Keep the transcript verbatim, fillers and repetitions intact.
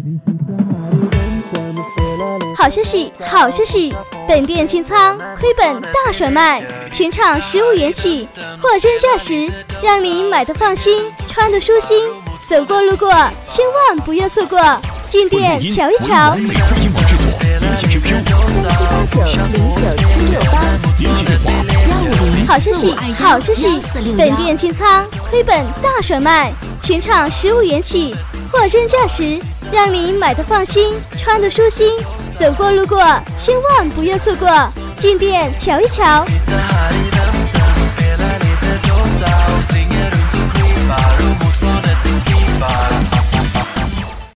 好消息，好消息！本店清仓，亏本大甩卖，全场十五元起，货真价实，让你买的放心，穿的舒心。走过路过，千万不要错过，进店瞧一瞧。 美图英文制作，联系 Q Q 三七八九零九七六八， 联系电话幺五零好消息，好消息！本店清仓，亏本大甩卖，全场十五元起，货真价实，让你买的放心，穿的舒心。走过路过，千万不要错过，进店瞧一瞧。